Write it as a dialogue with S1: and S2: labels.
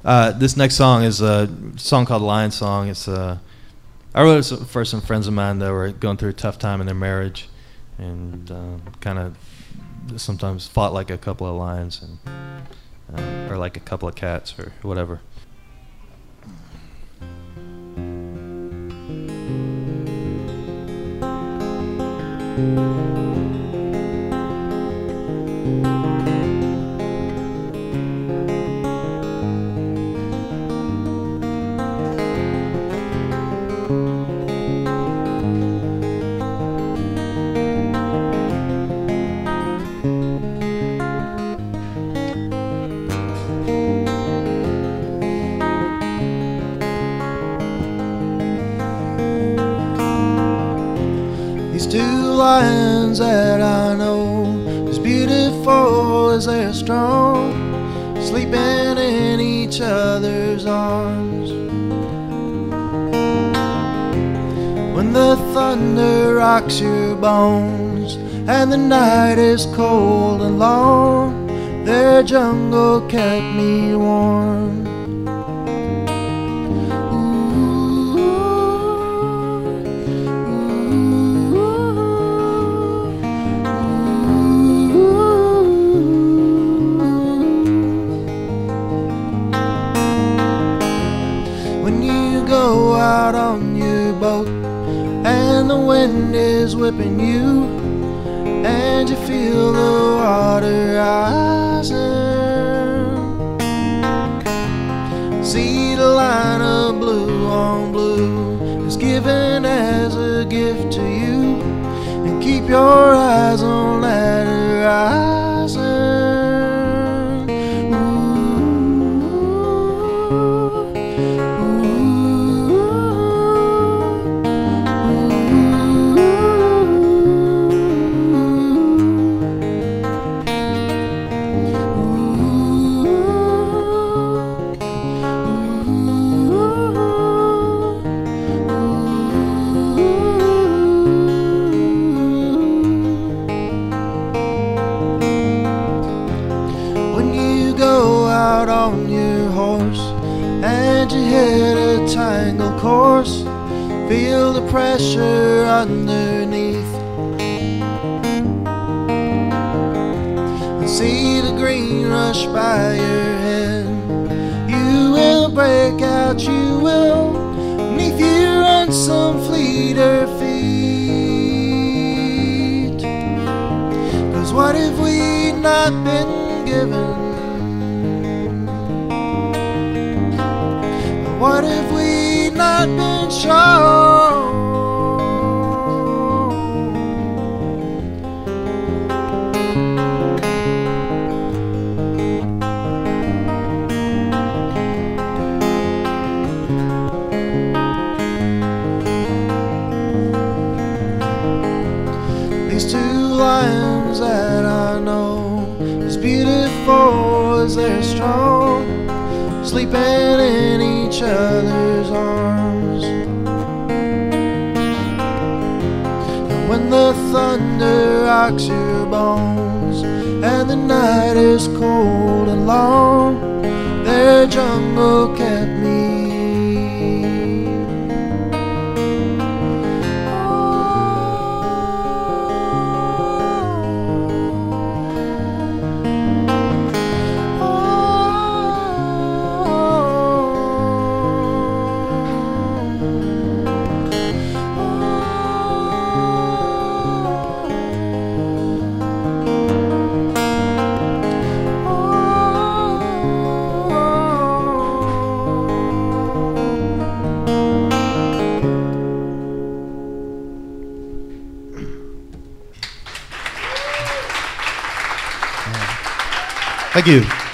S1: This next song is a song called Lion Song. It's I wrote it for some friends of mine that were going through a tough time in their marriage, and kind of sometimes fought like a couple of lions, and or like a couple of cats or whatever.
S2: These two lions that I know, as beautiful as they're strong, sleeping in each other's arms. When the thunder rocks your bones and the night is cold and long, their jungle kept me warm. When you go out on your boat and the wind is whipping you and you feel the water rising, see the line of blue on blue is given as a gift to you, and keep your eyes on that horizon. Out on your horse and you hit a tangled course, feel the pressure underneath, and see the green rush by your head. You will break out, you will, neath you run some fleeter feet. 'Cause what have we not been given? What have we not been shown? These two lions that I know, as beautiful as they're strong, sleeping in each other's arms. And when the thunder rocks your bones and the night is cold and long, their jungle kept me.
S1: Thank you.